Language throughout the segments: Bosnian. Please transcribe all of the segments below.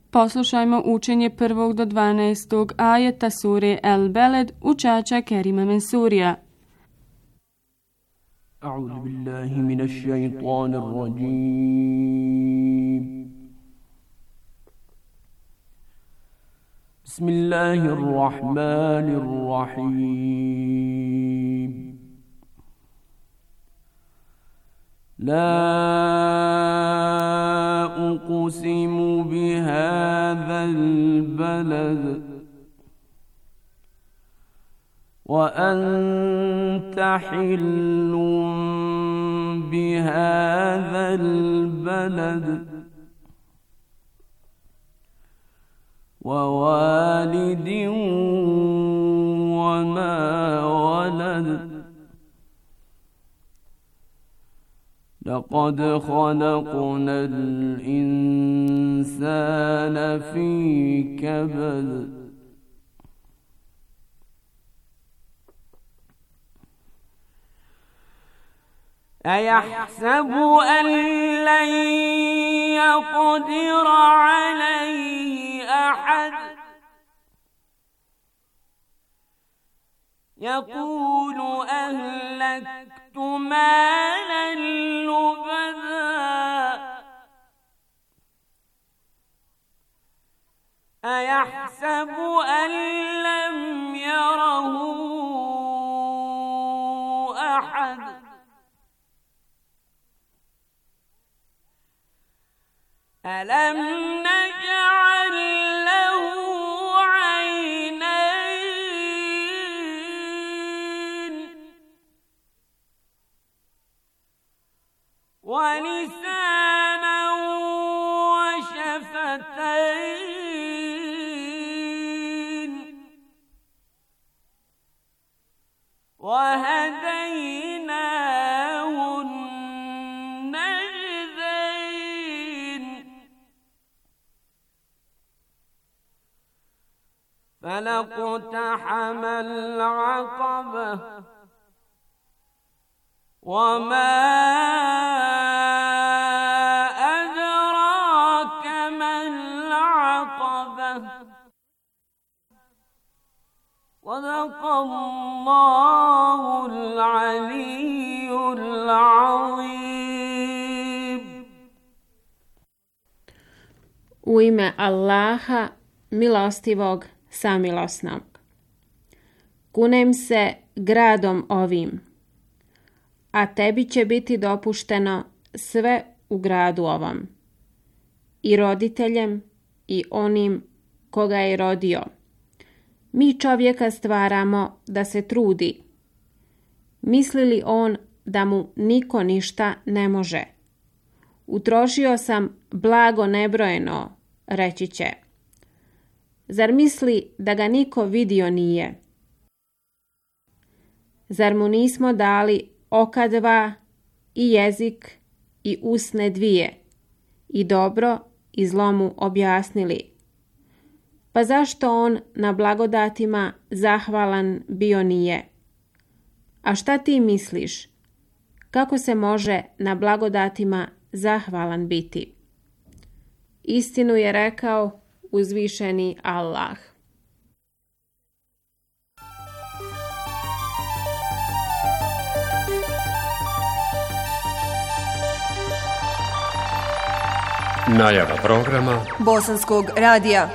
Poslušajmo učenje 1. do 12. ajeta sure El Beled učača Kerima Mensurija. A'udhu billahi minash shaitanir rajim. Bismillahirrahmanirrahim. La uqsimu bihadhal balad wa anta hillun bihadhal balad ووالد وما ولد لقد خلقنا الإنسان في كبد أيحسب أن لن يقدر عليه أحد يقول أهلكت مالا لبدا أيحسب أن لم يره أحد ألم نجعل له عينين ولسانا وشفتين وهديناه النجدين فلاقتحم العقبة وما أدراك ما العقبة صدق الله العلي العظيم. U ime Allaha, milostivog, samilosnog. Kunem se gradom ovim, a tebi će biti dopušteno sve u gradu ovom, i roditeljem i onim koga je rodio. Mi čovjeka stvaramo da se trudi. Misli li on da mu niko ništa ne može? Utrošio sam blago nebrojeno, reći će. Zar misli da ga niko vidio nije? Zar mu nismo dali oka dva i jezik i usne dvije i dobro i zlo mu objasnili? Pa zašto on na blagodatima zahvalan bio nije? A šta ti misliš? Kako se može na blagodatima zahvalan biti? Istinu je rekao uzvišeni Allah. Najava programa Bosanskog radija.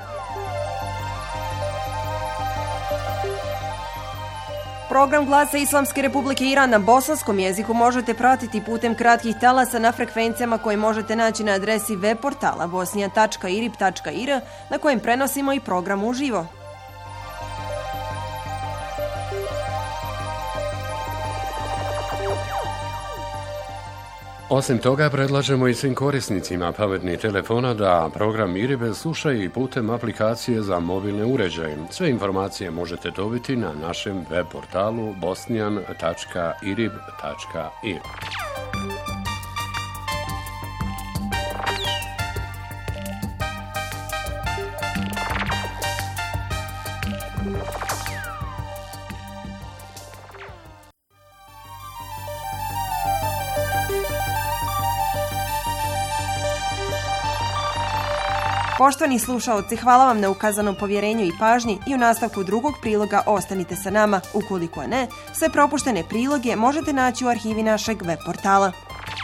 Program Glasa Islamske Republike Iran na bosanskom jeziku možete pratiti putem kratkih talasa na frekvencijama koje možete naći na adresi web portala bosnija.irib.ir na kojem prenosimo i program uživo. Osim toga, predlažemo i svim korisnicima pametnih telefona da program IRIB slušaju i putem aplikacije za mobilne uređaje. Sve informacije možete dobiti na našem web portalu bosnian.irib.ir. Poštovani slušaoci, hvala vam na ukazanom povjerenju i pažnji i u nastavku drugog priloga ostanite sa nama. Ukoliko ne, sve propuštene priloge možete naći u arhivi našeg web portala.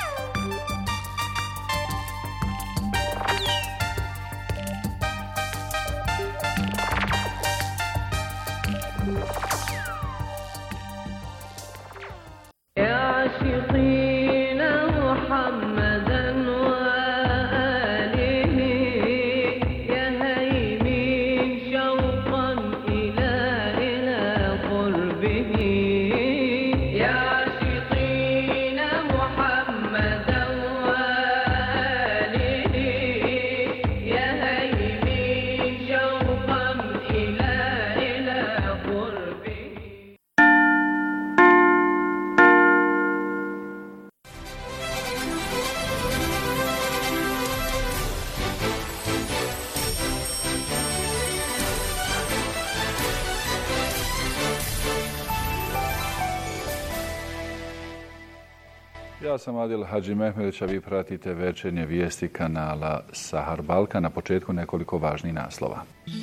Ja sam Adil Hadži Mehmedić, a vi pratite večernje vijesti kanala Sahar Balkan. Na početku nekoliko važnih naslova.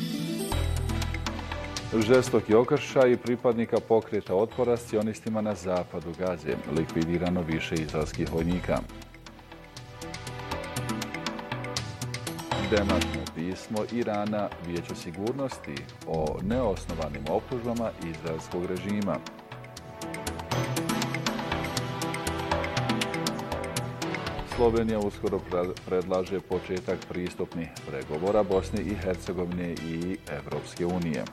Žestoki okršaj pripadnika pokreta otpora s cionistima na zapadu Gaze. Likvidirano više izraelskih vojnika. Demantno pismo Irana Vijeću sigurnosti o neosnovanim optužbama izraelskog režima. Slovenija uskoro predlaže početak pristupnih pregovora Bosne i Hercegovine i Evropske unije.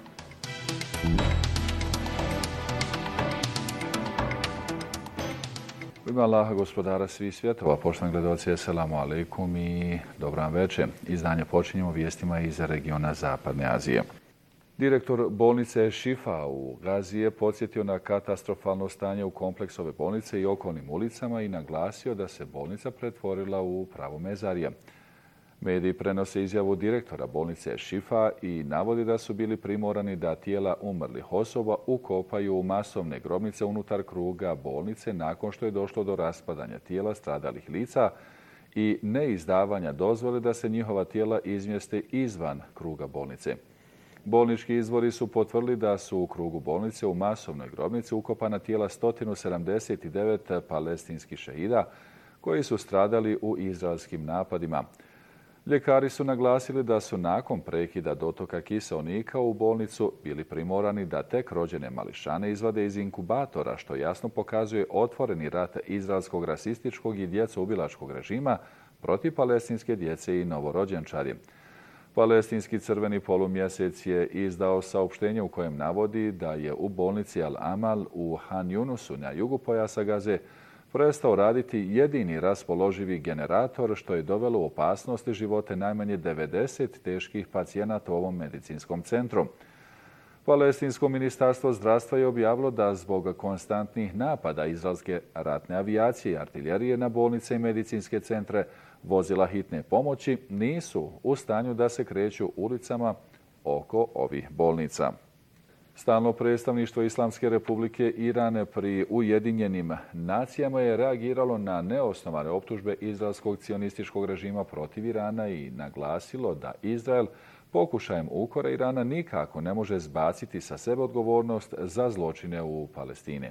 U ime Allaha, gospodara svih svjetova, poštovani gledaoci, assalamu alaikum i dobro vam večer. Izdanje počinjemo vijestima iz regiona Zapadne Azije. Direktor bolnice Šifa u Gazi je podsjetio na katastrofalno stanje u kompleksu ove bolnice i okolnim ulicama i naglasio da se bolnica pretvorila u pravo mezarje. Mediji prenose izjavu direktora bolnice Šifa i navodi da su bili primorani da tijela umrlih osoba ukopaju u masovne grobnice unutar kruga bolnice nakon što je došlo do raspadanja tijela stradalih lica i neizdavanja dozvole da se njihova tijela izmjeste izvan kruga bolnice. Bolnički izvori su potvrdili da su u krugu bolnice u masovnoj grobnici ukopana tijela 179 palestinskih šehida koji su stradali u izraelskim napadima. Ljekari su naglasili da su nakon prekida dotoka kiseonika u bolnicu bili primorani da tek rođene mališane izvade iz inkubatora, što jasno pokazuje otvoreni rat izraelskog rasističkog i djecoubilačkog režima protiv palestinske djece i novorođenčadi. Palestinski crveni polumjesec je izdao saopštenje u kojem navodi da je u bolnici Al-Amal u Han Yunusu na jugu pojasa Gaze prestao raditi jedini raspoloživi generator, što je dovelo u opasnost živote najmanje 90 teških pacijenata u ovom medicinskom centru. Palestinsko ministarstvo zdravstva je objavilo da zbog konstantnih napada izraelske ratne avijacije i artiljerije na bolnice i medicinske centre vozila hitne pomoći nisu u stanju da se kreću ulicama oko ovih bolnica. Stalno predstavništvo Islamske republike Iran pri Ujedinjenim nacijama je reagiralo na neosnovane optužbe izraelskog cionističkog režima protiv Irana i naglasilo da Izrael pokušajem ukora Irana nikako ne može zbaciti sa sebe odgovornost za zločine u Palestini.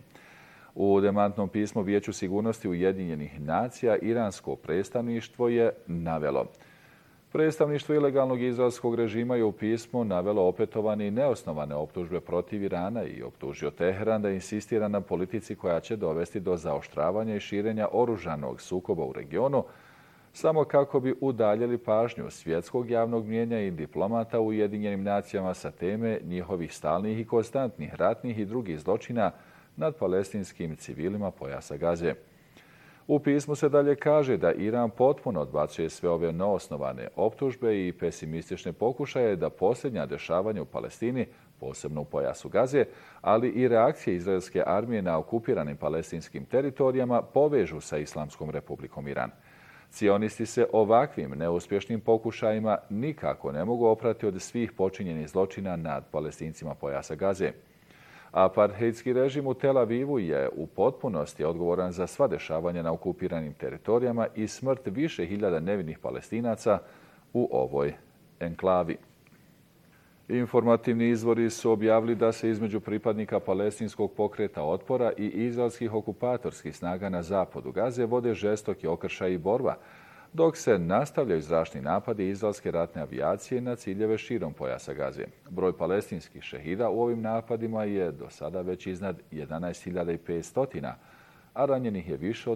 U demantnom pismu Vijeću sigurnosti Ujedinjenih nacija iransko predstavništvo je navelo: predstavništvo ilegalnog izraelskog režima je u pismu navelo opetovane i neosnovane optužbe protiv Irana i optužio Teheran da insistira na politici koja će dovesti do zaoštravanja i širenja oružanog sukoba u regionu, samo kako bi udaljili pažnju svjetskog javnog mnijenja i diplomata u Ujedinjenim nacijama sa teme njihovih stalnih i konstantnih ratnih i drugih zločina nad palestinskim civilima pojasa Gaze. U pismu se dalje kaže da Iran potpuno odbacuje sve ove neosnovane optužbe i pesimistične pokušaje da posljednja dešavanja u Palestini, posebno u pojasu Gaze, ali i reakcije izraelske armije na okupiranim palestinskim teritorijama povežu sa Islamskom republikom Iran. Cionisti se ovakvim neuspješnim pokušajima nikako ne mogu oprati od svih počinjenih zločina nad Palestincima pojasa Gaze. Apartheidski režim u Tel Avivu je u potpunosti odgovoran za sva dešavanja na okupiranim teritorijama i smrt više hiljada nevinih Palestinaca u ovoj enklavi. Informativni izvori su objavili da se između pripadnika palestinskog pokreta otpora i izraelskih okupatorskih snaga na zapadu Gaze vode žestoki okršaj i borba, dok se nastavljaju zračni napadi izraelske ratne avijacije na ciljeve širom pojasa Gaze. Broj palestinskih šehida u ovim napadima je do sada već iznad 11.500, a ranjenih je više od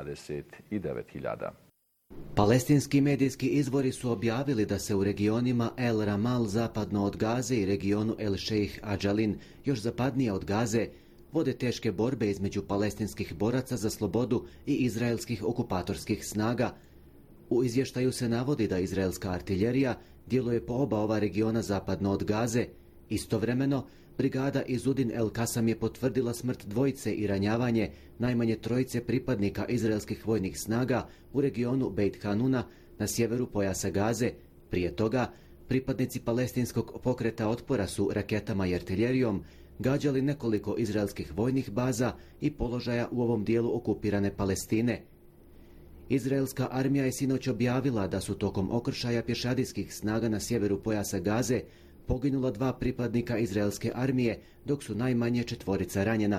29.000. Palestinski medijski izvori su objavili da se u regionima El Ramal zapadno od Gaze i regionu El Sheikh Adjalin još zapadnije od Gaze vode teške borbe između palestinskih boraca za slobodu i izraelskih okupatorskih snaga. U izvještaju se navodi da izraelska artiljerija djeluje po oba ova regiona zapadno od Gaze. Istovremeno, brigada Izudin El Kasam je potvrdila smrt dvojice i ranjavanje najmanje trojice pripadnika izraelskih vojnih snaga u regionu Beit Hanuna na sjeveru pojasa Gaze. Prije toga, pripadnici palestinskog pokreta otpora su raketama i artiljerijom gađali nekoliko izraelskih vojnih baza i položaja u ovom dijelu okupirane Palestine. Izraelska armija je sinoć objavila da su tokom okršaja pješadijskih snaga na sjeveru pojasa Gaze poginula 2 pripadnika izraelske armije, dok su najmanje 4 ranjena.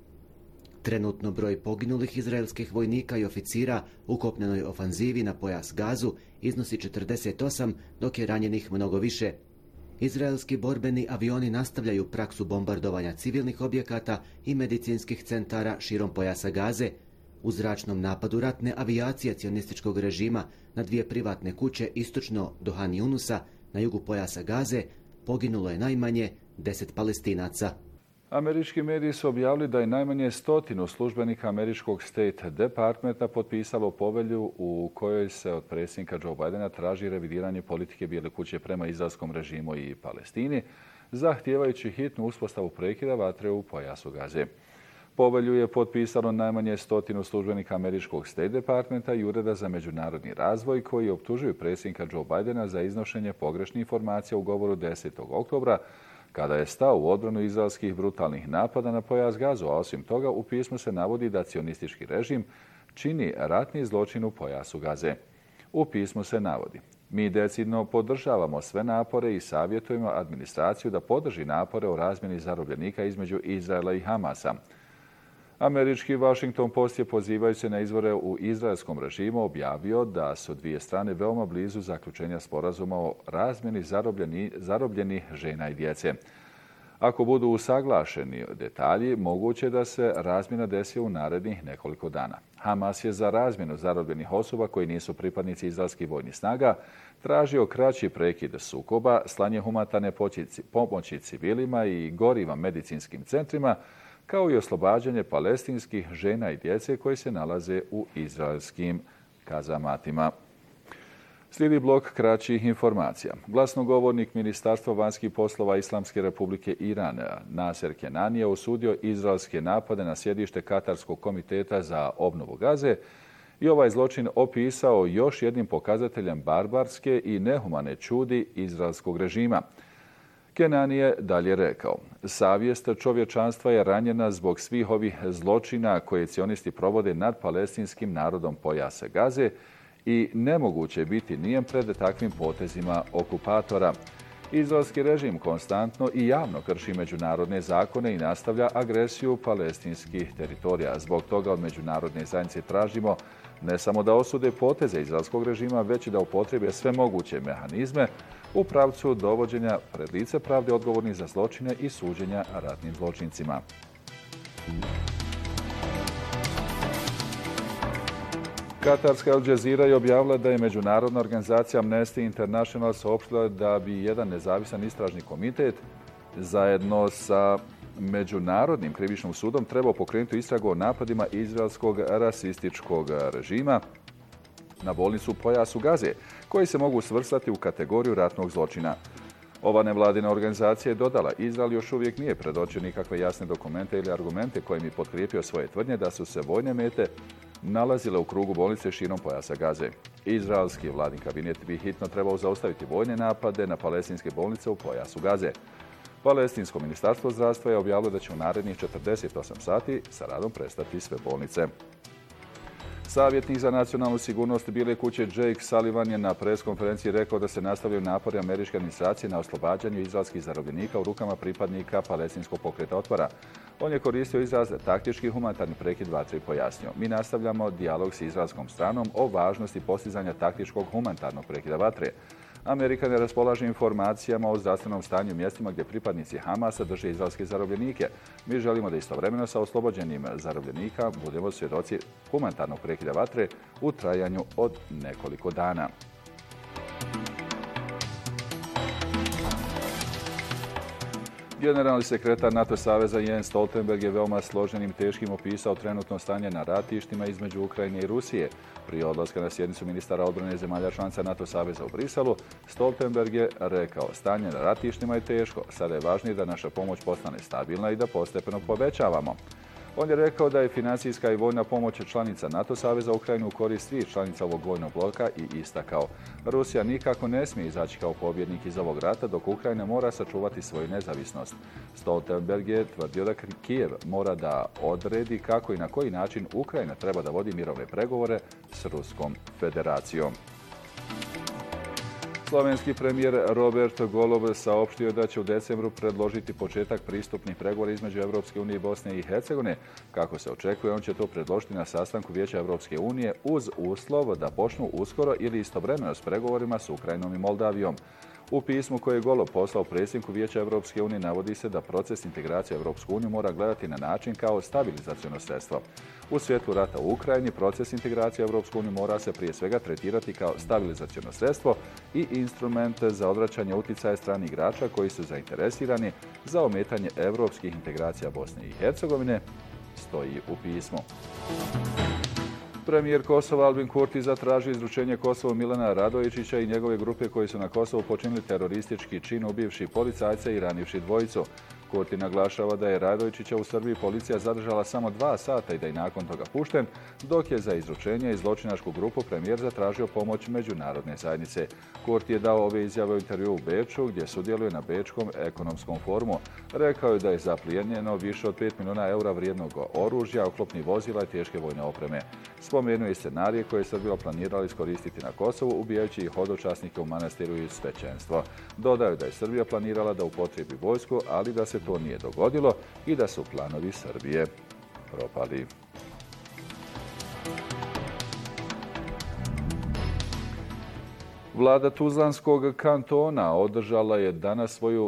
Trenutno broj poginulih izraelskih vojnika i oficira u kopnenoj ofanzivi na pojas Gazu iznosi 48, dok je ranjenih mnogo više. Izraelski borbeni avioni nastavljaju praksu bombardovanja civilnih objekata i medicinskih centara širom pojasa Gaze. U zračnom napadu ratne avijacije cionističkog režima na 2 privatne kuće istočno do Han Yunusa na jugu pojasa Gaze poginulo je najmanje 10 Palestinaca. Američki mediji su objavili da je najmanje 100 službenika američkog State Departmenta potpisalo povelju u kojoj se od predsjednika Joe Bidena traži revidiranje politike Bijele kuće prema izraelskom režimu i Palestini, zahtijevajući hitnu uspostavu prekida vatre u pojasu Gaze. Povelju je potpisalo najmanje 100 službenika američkog State Departmenta i Ureda za međunarodni razvoj, koji optužuju predsjednika Joe Bidena za iznošenje pogrešnih informacija u govoru 10. oktobra, kada je stao u odbranu izraelskih brutalnih napada na pojas Gazu, a osim toga u pismu se navodi da cionistički režim čini ratni zločin u pojasu Gaze. U pismu se navodi: mi decidno podržavamo sve napore i savjetujemo administraciju da podrži napore o razmjeni zarobljenika između Izraela i Hamasa. Američki Washington Post je, pozivajući se na izvore u izraelskom režimu, objavio da su 2 strane veoma blizu zaključenja sporazuma o razmjeni zarobljenih žena i djece. Ako budu usaglašeni detalji, moguće da se razmjena desi u narednih nekoliko dana. Hamas je za razmjenu zarobljenih osoba koji nisu pripadnici izraelskih vojnih snaga tražio kraći prekid sukoba, slanje humanitarne pomoći civilima i goriva medicinskim centrima, kao i oslobađanje palestinskih žena i djece koji se nalaze u izraelskim kazamatima. Slijedi blok kraćih informacija. Glasnogovornik Ministarstva vanjskih poslova Islamske republike Iran, Naser Kenani, je osudio izraelske napade na sjedište Katarskog komiteta za obnovu Gaze i ovaj zločin opisao još jednim pokazateljem barbarske i nehumane čudi izraelskog režima. Kenani je dalje rekao: savjest čovječanstva je ranjena zbog svih ovih zločina koje cionisti provode nad palestinskim narodom pojasa Gaze i nemoguće je biti nijem pred takvim potezima okupatora. Izraelski režim konstantno i javno krši međunarodne zakone i nastavlja agresiju palestinskih teritorija. Zbog toga od međunarodne zajednice tražimo ne samo da osude poteze izraelskog režima, već i da upotrebe sve moguće mehanizme u pravcu dovođenja pred lice pravde odgovornih za zločine i suđenja ratnim zločincima. Katarska Al Jazeera je objavila da je međunarodna organizacija Amnesty International saopštila da bi jedan nezavisan istražni komitet zajedno sa Međunarodnim krivičnim sudom trebao pokrenuti istragu o napadima izraelskog rasističkog režima na bolnicu u pojasu Gaze, koji se mogu svrstati u kategoriju ratnog zločina. Ova nevladina organizacija je dodala: Izrael još uvijek nije predočio nikakve jasne dokumente ili argumente kojim je potkrijepio svoje tvrdnje da su se vojne mete nalazile u krugu bolnice širom pojasa Gaze. Izraelski vladin kabinet bi hitno trebao zaustaviti vojne napade na palestinske bolnice u pojasu Gaze. Palestinsko ministarstvo zdravstva je objavilo da će u narednih 48 sati sa radom prestati sve bolnice. Savjetnik za nacionalnu sigurnost Bijele kuće Jake Sullivan je na preskonferenciji rekao da se nastavljaju napori američke administracije na oslobađanju izraelskih zarobljenika u rukama pripadnika palestinskog pokreta Otpora. On je koristio izraz taktički humanitarni prekid vatre i pojasnio: mi nastavljamo dijalog s izraelskom stranom o važnosti postizanja taktičkog humanitarnog prekida vatre. Amerika ne raspolaže informacijama o zdravstvenom stanju u mjestima gdje pripadnici Hamasa drže izraelske zarobljenike. Mi želimo da istovremeno sa oslobođenim zarobljenika budemo svjedoci humanitarnog prekida vatre u trajanju od nekoliko dana. Generalni sekretar NATO saveza Jens Stoltenberg je veoma složenim i teškim opisao trenutno stanje na ratištima između Ukrajine i Rusije. Prije odlaska na sjednicu ministara odbrane zemalja članica NATO saveza u Briselu, Stoltenberg je rekao: stanje na ratištima je teško, sada je važnije da naša pomoć postane stabilna i da postepeno povećavamo. On je rekao da je financijska i vojna pomoć članica NATO saveza Ukrajinu u korist svih članica ovog vojnog bloka i istakao: Rusija nikako ne smije izaći kao pobjednik iz ovog rata, dok Ukrajina mora sačuvati svoju nezavisnost. Stoltenberg je tvrdio da Kijev mora da odredi kako i na koji način Ukrajina treba da vodi mirovne pregovore s Ruskom federacijom. Slovenski premijer Robert Golob saopštio da će u decembru predložiti početak pristupnih pregovora između Europske unije i Bosne i Hercegovine. Kako se očekuje, on će to predložiti na sastanku Vijeća Europske unije uz uslov da počnu uskoro ili istovremeno s pregovorima s Ukrajinom i Moldavijom. U pismu koje je Golob poslao predsjedniku Vijeća Europske unije navodi se da proces integracije u Europsku uniju mora gledati na način kao stabilizaciono sredstvo. U svjetlu rata u Ukrajini proces integracije u Europsku uniju mora se prije svega tretirati kao stabilizaciono sredstvo i instrument za odvraćanje utjecaja stranih igrača koji su zainteresirani za ometanje europskih integracija Bosne i Hercegovine, stoji u pismu. Premijer Kosova Albin Kurti zatražio izručenje Kosovu Milana Radojičića i njegove grupe koji su na Kosovu počinili teroristički čin ubivši policajca i ranivši dvojicu. Kurti naglašava da je Radojičića u Srbiji policija zadržala samo 2 sata i da je nakon toga pušten, dok je za izručenje i zločinačku grupu premijer zatražio pomoć međunarodne zajednice. Kurti je dao ove izjave u intervju u Beču, gdje sudjeluje na Bečkom ekonomskom forumu. Rekao je da je zaplijenjeno više od 5 milijuna eura vrijednog oružja, oklopnih vozila i teške vojne opreme. Spomenuo je scenarije koje je Srbija planirala iskoristiti na Kosovu, ubijajući i hodočasnike u manastiru i svećenstvo. Dodao je da je Srbija planirala da upotrebi vojsku, ali da se to nije dogodilo i da su planovi Srbije propali. Vlada Tuzlanskog kantona održala je danas svoju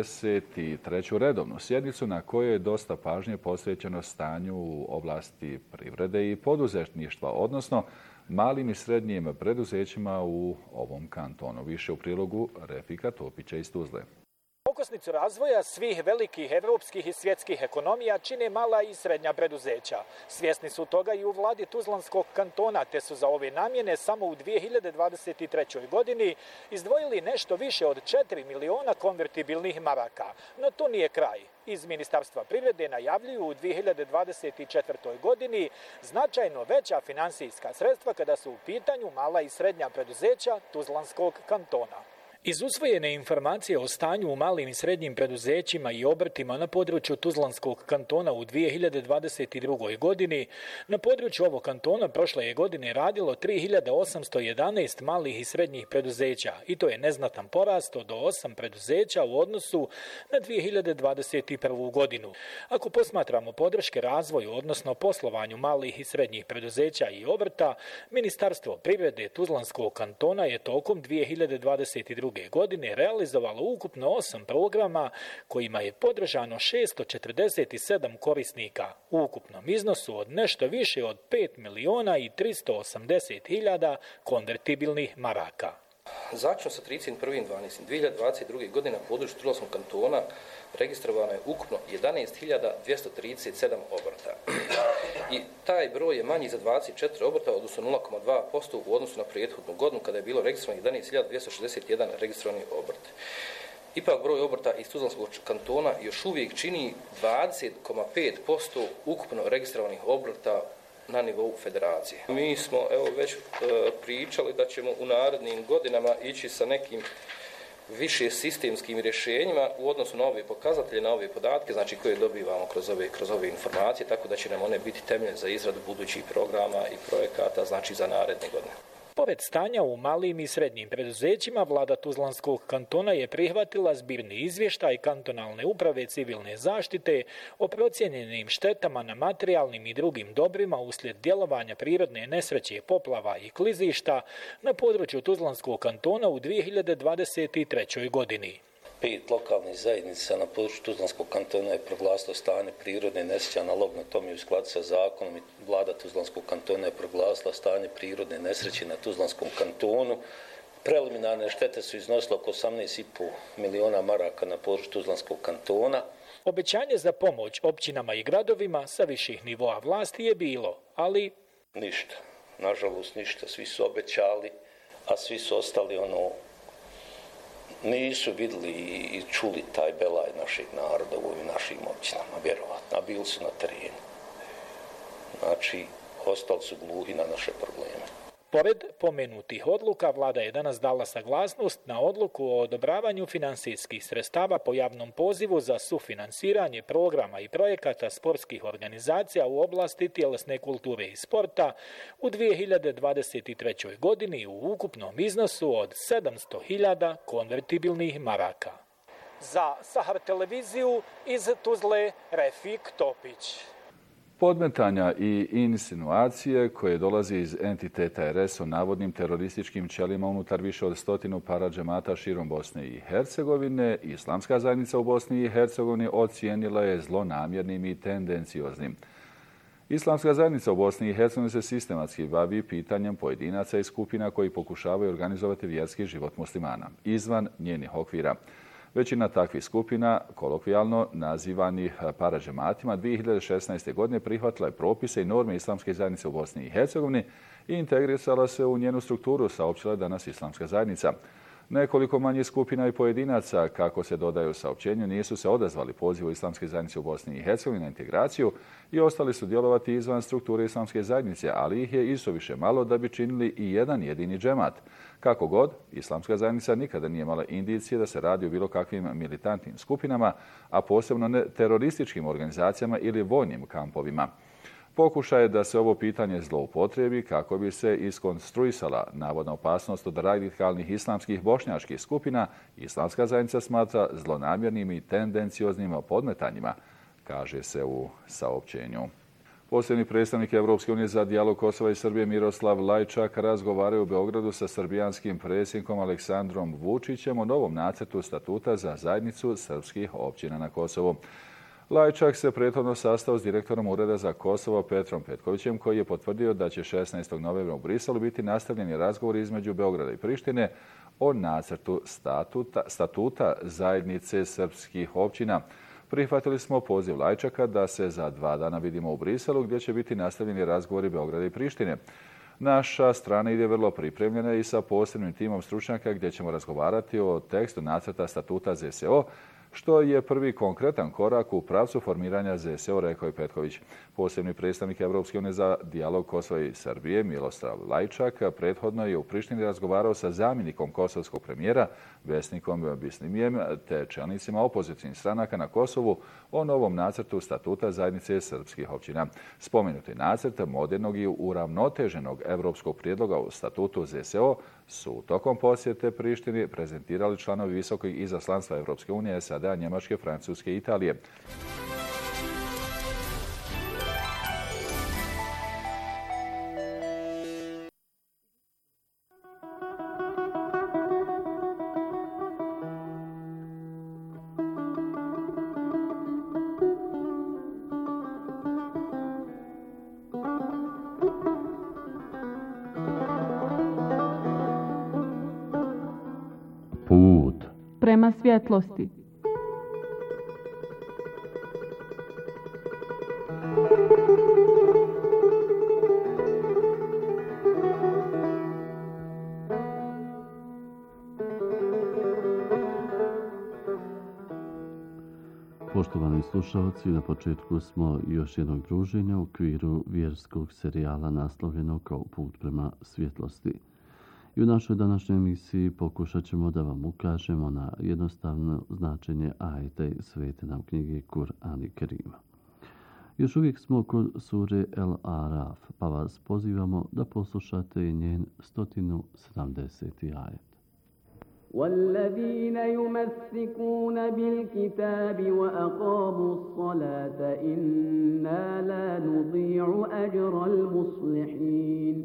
33. redovnu sjednicu na kojoj je dosta pažnje posvećeno stanju u oblasti privrede i poduzetništva, odnosno malim i srednjim preduzećima u ovom kantonu. Više u prilogu Refika Topića iz Tuzle. Okosnicu razvoja svih velikih evropskih i svjetskih ekonomija čine mala i srednja preduzeća. Svjesni su toga i u vladi Tuzlanskog kantona, te su za ove namjene samo u 2023. godini izdvojili nešto više od 4 miliona konvertibilnih maraka. No to nije kraj. Iz Ministarstva privrede najavljuju u 2024. godini značajno veća finansijska sredstva kada su u pitanju mala i srednja preduzeća Tuzlanskog kantona. Iz usvojene informacije o stanju u malim i srednjim preduzećima i obrtima na području Tuzlanskog kantona u 2022. godini, na području ovog kantona prošle je godine radilo 3811 malih i srednjih preduzeća i to je neznatan porast od 8 preduzeća u odnosu na 2021. godinu. Ako posmatramo podrške razvoju, odnosno poslovanju malih i srednjih preduzeća i obrta, Ministarstvo privrede Tuzlanskog kantona je tokom 2022. godine realizovalo ukupno 8 programa kojima je podržano 647 korisnika u ukupnom iznosu od nešto više od 5 miliona i 380 hiljada konvertibilnih maraka. Zaključno sa 31.12.2022. godine na području Tuzlanskog kantona registrovano je ukupno 11.237 obrta. I taj broj je manji za 24 obrta, odnosno 0,2% u odnosu na prethodnu godinu kada je bilo registrovano 11.261 registrovani obrt. Ipak broj obrta iz Tuzlanskog kantona još uvijek čini 20,5% ukupno registrovanih obrta na nivou federacije. Mi smo već pričali da ćemo u narednim godinama ići sa nekim više sistemskim rješenjima u odnosu na ove pokazatelje, na ove podatke, znači koje dobivamo kroz ove informacije, tako da će nam one biti temelj za izradu budućih programa i projekata, znači za naredne godine. Pored stanja u malim i srednjim preduzećima, vlada Tuzlanskog kantona je prihvatila zbirni izvještaj kantonalne uprave civilne zaštite o procijenjenim štetama na materijalnim i drugim dobrima uslijed djelovanja prirodne nesreće, poplava i klizišta na području Tuzlanskog kantona u 2023. godini. 5 lokalnih zajednica na području Tuzlanskog kantona je proglasilo stanje prirodne nesreće, analogno tome u skladu sa zakonom, i vlada Tuzlanskog kantona je proglasila stanje prirodne nesreće na Tuzlanskom kantonu. Preliminarne štete su iznosile oko 18,5 miliona maraka na području Tuzlanskog kantona. Obećanje za pomoć općinama i gradovima sa viših nivoa vlasti je bilo, ali ništa. Nažalost ništa. Svi su obećali, a svi su ostali nisu vidjeli i čuli taj belaj našeg naroda u ovim našim općinama, vjerovatno, a bili su na terenu. Znači, ostali su gluhi na naše probleme. Pored pomenutih odluka, vlada je danas dala saglasnost na odluku o odobravanju finansijskih sredstava po javnom pozivu za sufinansiranje programa i projekata sportskih organizacija u oblasti tjelesne kulture i sporta u 2023. godini u ukupnom iznosu od 700.000 konvertibilnih maraka. Za Sahar televiziju iz Tuzle, Refik Topić. Podmetanja i insinuacije koje dolazi iz entiteta RS o navodnim terorističkim ćelijama unutar više od 100 paradžemata širom Bosne i Hercegovine, Islamska zajednica u Bosni i Hercegovini ocijenila je zlonamjernim i tendencioznim. Islamska zajednica u Bosni i Hercegovini se sistematski bavi pitanjem pojedinaca i skupina koji pokušavaju organizovati vjerski život muslimana izvan njenih okvira. Većina takvih skupina, kolokvijalno nazivanih paradžematima, 2016. godine prihvatila je propise i norme Islamske zajednice u Bosni i Hercegovini i integrisala se u njenu strukturu, saopćila je danas Islamska zajednica. Nekoliko manjih skupina i pojedinaca, kako se dodaju u saopćenju, nisu se odazvali pozivu Islamske zajednice u Bosni i Hercegovini na integraciju i ostali su djelovati izvan strukture Islamske zajednice, ali ih je isuviše malo da bi činili i jedan jedini džemat. Kako god, Islamska zajednica nikada nije imala indicije da se radi o bilo kakvim militantnim skupinama, a posebno ne terorističkim organizacijama ili vojnim kampovima. Pokušaj je da se ovo pitanje zloupotrebi kako bi se iskonstruisala navodna opasnost od radikalnih islamskih bošnjačkih skupina, Islamska zajednica smatra zlonamjernim i tendencioznim podmetanjima, kaže se u saopćenju. Posebni predstavnik Evropske unije za dijalog Kosova i Srbije Miroslav Lajčak razgovaraju u Beogradu sa srbijanskim predsjednikom Aleksandrom Vučićem o novom nacrtu statuta za zajednicu srpskih općina na Kosovu. Lajčak se prethodno sastao s direktorom Ureda za Kosovo Petrom Petkovićem, koji je potvrdio da će 16. novembra u Briselu biti nastavljeni razgovori između Beograda i Prištine o nacrtu statuta zajednice srpskih općina. Prihvatili smo poziv Lajčaka da se za 2 dana vidimo u Briselu, gdje će biti nastavljeni razgovori Beograda i Prištine. Naša strana ide vrlo pripremljena i sa posebnim timom stručnjaka gdje ćemo razgovarati o tekstu nacrta statuta ZSO, što je prvi konkretan korak u pravcu formiranja ZSO, rekao je Petković. Posebni predstavnik Evropske unije za dijalog Kosova i Srbije Miroslav Lajčak prethodno je u Prištini razgovarao sa zamjenikom kosovskog premijera Vesnikom Bislimijem te čelnicima opozicijnih stranaka na Kosovu o novom nacrtu statuta zajednice srpskih općina. Spomenuti nacrt modernog i uravnoteženog evropskog prijedloga u statutu ZSO su tokom posjete Prištini prezentirali članovi visokog izaslanstva Evropske unije, SAD-a, Njemačke, Francuske i Italije. Put prema svjetlosti. Poštovani slušalci, na početku smo još jednog druženja u okviru vjerskog serijala naslovljenog kao Put prema svjetlosti. I u našoj današnjoj emisiji pokušat ćemo da vam ukažemo na jednostavno značenje ajeta iz svete nam knjige Kur'an i Kerima. Još uvijek smo kod sure El Araf, pa vas pozivamo da poslušate njen 170. ajet. والذين يمسكون بالكتاب وأقاموا الصلاة إنا لا نضيع أجر المصلحين.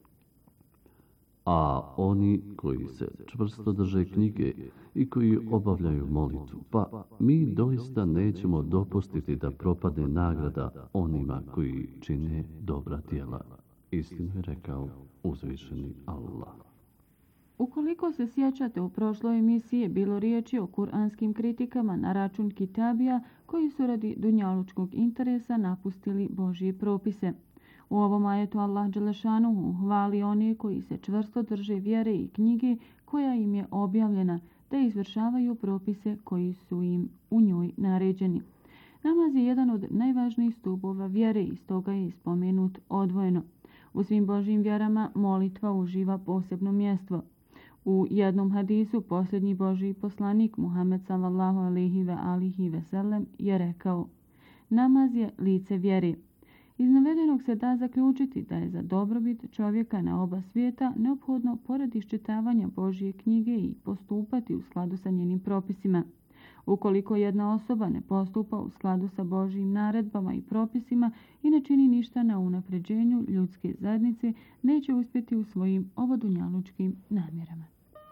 A oni koji se čvrsto drže knjige i koji obavljaju molitvu, pa mi doista nećemo dopustiti da propadne nagrada onima koji čine dobra djela. Istinu je rekao uzvišeni Allah. Ukoliko se sjećate, u prošloj emisiji je bilo riječi o kuranskim kritikama na račun kitabija koji su radi dunjalučkog interesa napustili Božje propise. U ovom ajetu Allah dželešanuhu hvali one koji se čvrsto drže vjere i knjige koja im je objavljena, da izvršavaju propise koji su im u njoj naređeni. Namaz je jedan od najvažnijih stubova vjere i stoga je spomenut odvojeno. U svim Božjim vjerama molitva uživa posebno mjesto. U jednom hadisu posljednji Božji poslanik Muhammed sallallahu alejhi ve sellem je rekao: namaz je lice vjere. Iz navedenog se da zaključiti da je za dobrobit čovjeka na oba svijeta neophodno pored iščitavanja Božje knjige i postupati u skladu sa njenim propisima. Ukoliko jedna osoba ne postupa u skladu sa Božjim naredbama i propisima i ne čini ništa na unapređenju ljudske zajednice, neće uspjeti u svojim ovodunjalučkim namjerama.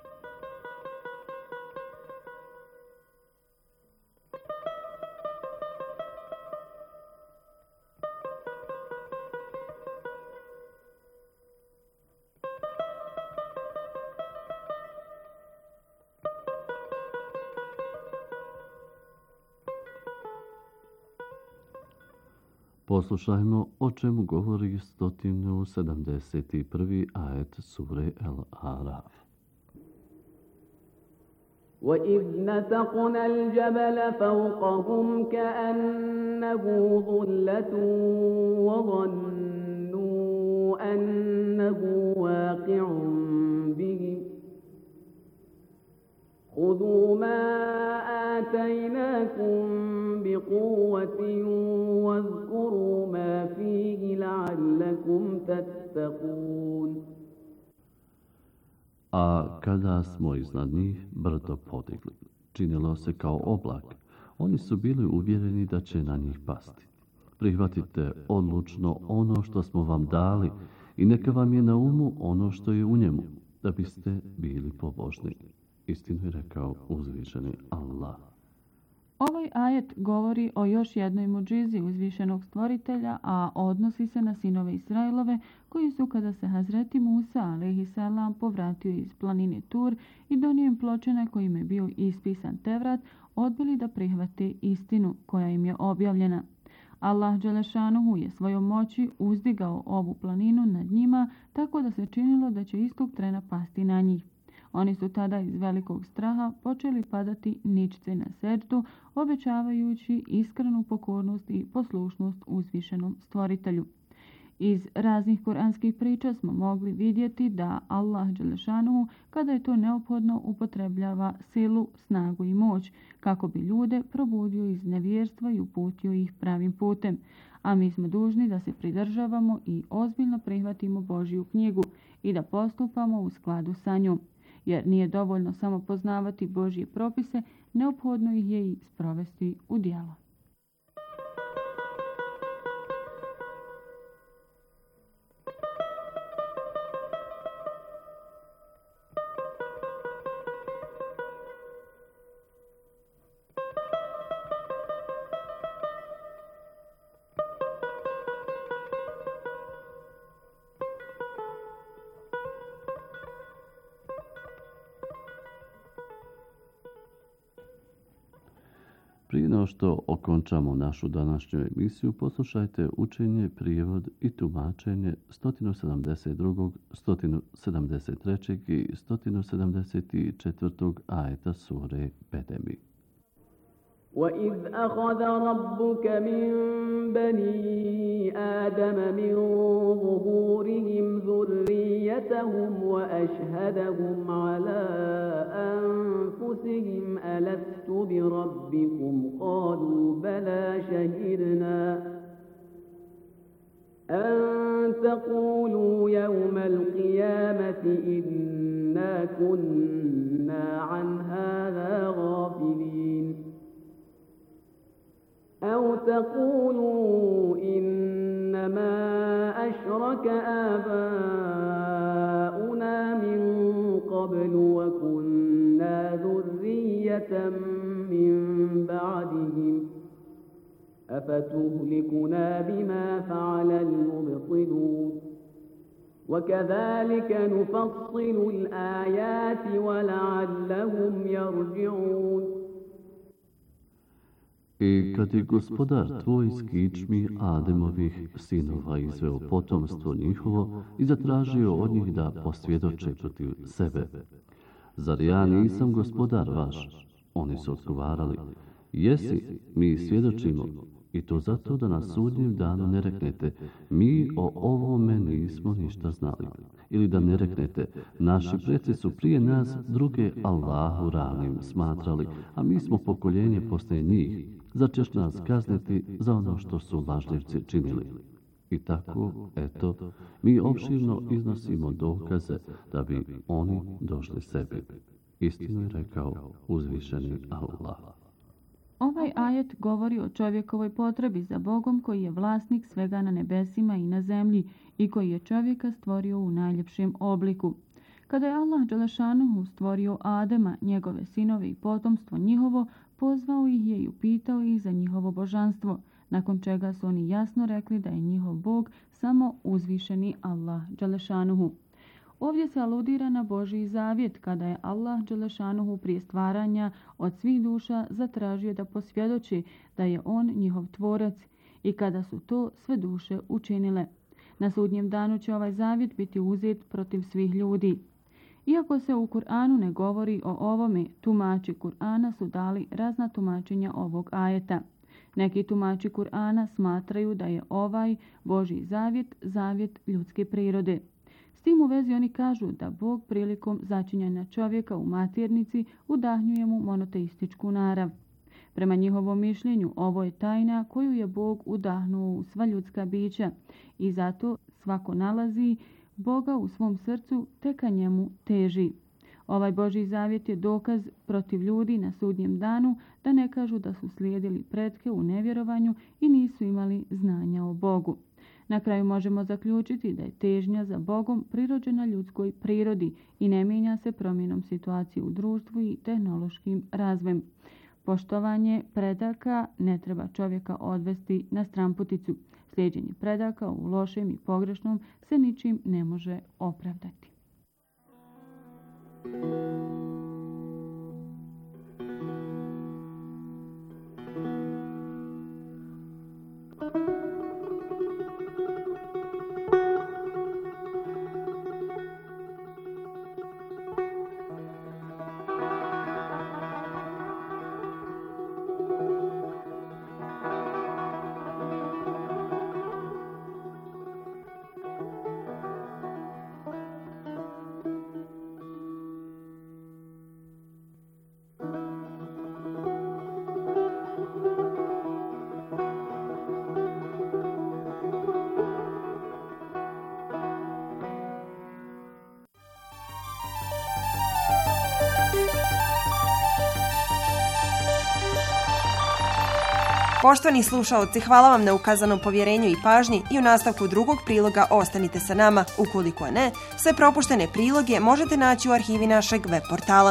Poslušajmo o čemu govori 171. ajet sure El Araf. وَإِذْ نَتَقْنَا الْجَبَلَ فَوْقَهُمْ كَأَنَّهُ ظُلَّةٌ وَظَنُّوا أَنَّهُ واقع بهم خُذُوا مَا آتَيْنَاكُمْ بِقُوَّةٍ وَاذْكُرُوا مَا فِيهِ لَعَلَّكُمْ تَتَّقُونَ. A kada smo iznad njih brdo podigli, činilo se kao oblak, oni su bili uvjereni da će na njih pasti. Prihvatite odlučno ono što smo vam dali i neka vam je na umu ono što je u njemu, da biste bili pobožni. Istinu je rekao uzvišeni Allah. Ovaj ajet govori o još jednoj mudžizi uzvišenog stvoritelja, a odnosi se na sinove Israilove koji su, kada se Hazreti Musa alejhiselam povratio iz planine Tur i donio im ploče na kojim je bio ispisan Tevrat, odbili da prihvate istinu koja im je objavljena. Allah dželešanuhu je svojom moći uzdigao ovu planinu nad njima tako da se činilo da će istog trena pasti na njih. Oni su tada iz velikog straha počeli padati ničce na seđdu, obećavajući iskrenu pokornost i poslušnost uzvišenom stvoritelju. Iz raznih kuranskih priča smo mogli vidjeti da Allah dželešanuhu, kada je to neophodno, upotrebljava silu, snagu i moć kako bi ljude probudio iz nevjerstva i uputio ih pravim putem. A mi smo dužni da se pridržavamo i ozbiljno prihvatimo Božju knjigu i da postupamo u skladu sa njom. Jer nije dovoljno samo poznavati Božje propise, neophodno ih je i sprovesti u djelo. Prije no što okončamo našu današnju emisiju, poslušajte učenje, prijevod i tumačenje 172., 173. i 174. ajeta sure Bedemi. وَإِذْ أَخَذَ رَبُّكَ مِنْ بَنِي آدَمَ مِنْ ظُهُورِهِمْ ذُرِّيَّتَهُمْ ذريتهم وأشهدهم على أنفسهم ألست بربكم قالوا بلى شهدنا أن تقولوا يوم القيامة إنا كنا عن هذا غافلين أو تقولوا إنما أشرك آباؤنا من قبل وكنا ذرية من بعدهم أفتهلكنا بما فعل المبطلون وكذلك نفصل الآيات ولعلهم يرجعون. I kad je gospodar tvoj iz kičmi Ademovih sinova izveo potomstvo njihovo i zatražio od njih da posvjedoče protiv sebe. Zar ja nisam gospodar vaš? Oni su odgovarali, jesi, mi svjedočimo, i to zato da na sudnjem danu ne reknete, mi o ovome nismo ništa znali. Ili da ne reknete, naši preci su prije nas druge Allahu ravnim smatrali, a mi smo pokoljenje poslije njih. Zar ćeš nas kazniti za ono što su lažljivci činili? I tako, eto, mi opširno iznosimo dokaze da bi oni došli sebi. Istinu je rekao uzvišeni Allah. Ovaj ajet govori o čovjekovoj potrebi za Bogom koji je vlasnik svega na nebesima i na zemlji i koji je čovjeka stvorio u najljepšem obliku. Kada je Allah dželešanuhu stvorio Adema, njegove sinove i potomstvo njihovo, pozvao ih je i upitao ih za njihovo božanstvo, nakon čega su oni jasno rekli da je njihov Bog samo uzvišeni Allah dželešanuhu. Ovdje se aludira na Božji zavjet kada je Allah dželešanuhu prije stvaranja od svih duša zatražio da posvjedoči da je on njihov tvorac i kada su to sve duše učinile. Na sudnjem danu će ovaj zavjet biti uzet protiv svih ljudi. Iako se u Kur'anu ne govori o ovome, tumači Kur'ana su dali razna tumačenja ovog ajeta. Neki tumači Kur'ana smatraju da je ovaj Božji zavjet, zavjet ljudske prirode. S tim u vezi oni kažu da Bog prilikom začinjanja čovjeka u maternici udahnjuje mu monoteističku narav. Prema njihovom mišljenju ovo je tajna koju je Bog udahnuo u sva ljudska bića i zato svako nalazi Boga u svom srcu te ka njemu teži. Ovaj Božji zavjet je dokaz protiv ljudi na sudnjem danu da ne kažu da su slijedili pretke u nevjerovanju i nisu imali znanja o Bogu. Na kraju možemo zaključiti da je težnja za Bogom prirođena ljudskoj prirodi i ne mijenja se promjenom situacije u društvu i tehnološkim razvojem. Poštovanje predaka ne treba čovjeka odvesti na stramputicu. Slijeđenje predaka u lošem i pogrešnom se ničim ne može opravdati. Poštovani slušaoci, hvala vam na ukazanom povjerenju i pažnji i u nastavku drugog priloga ostanite sa nama. Ukoliko ne, sve propuštene priloge možete naći u arhivi našeg web portala.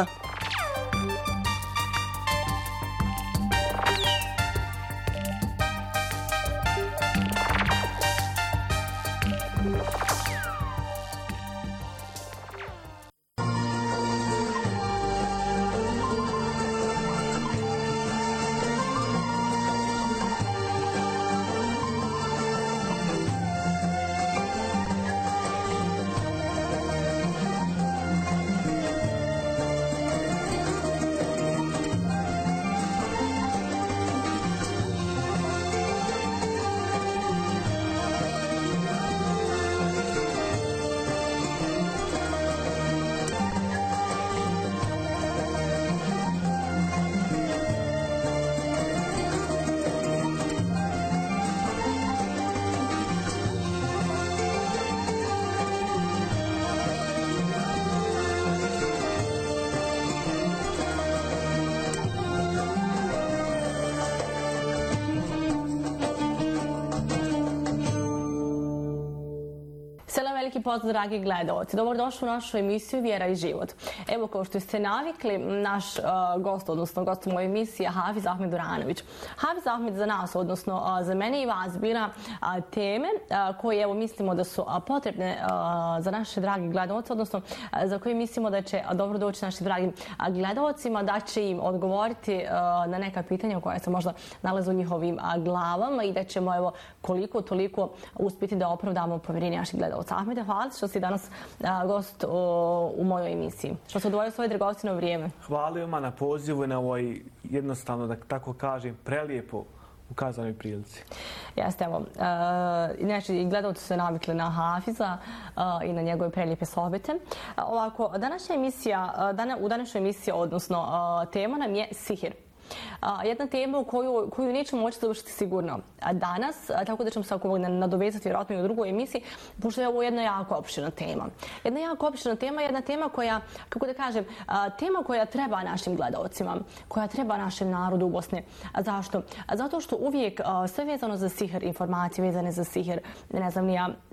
Veliki pozdrav, dragi gledalci. Dobrodošli u našu emisiju Vjera i život. Evo, kao što ste navikli, naš gost, odnosno gost moje emisije, Hafiz Ahmed Duranović. Hafiz Ahmed za nas, odnosno za mene i vas, bira teme koje, evo, mislimo da su potrebne za naše dragi gledalci, odnosno za koje mislimo da će dobro doći našim dragim gledalcima, da će im odgovoriti na neka pitanja koja se možda nalaze u njihovim glavama i da ćemo, evo, koliko toliko uspjeti da opravdamo povjerenje naših gledalca. Ahmede, hvala što si danas gost u mojoj emisiji. Što se odvojio svoje dragocjeno vrijeme. Hvala vam na pozivu i na ovoj, jednostavno da tako kažem, prelijepo ukazanoj prilici. Jeste, evo. Inače, gledalci su se navikli na Hafiza i na njegove prelijepe sohbete. Ovako, u današnjoj emisiji, odnosno tema nam je sihir. Jedna tema koju nećemo moći završiti sigurno danas, tako da ćemo se nadovezati vjerojatno i u drugoj emisiji, pošto je ovo jedna jako opširna tema. Jedna jako opširna tema, jedna tema koja, kako da kažem, tema koja treba našim gledalcima, koja treba našem narodu u Bosni. Zašto? Zato što uvijek sve vezano za sihir, informacije vezane za sihir, ne znam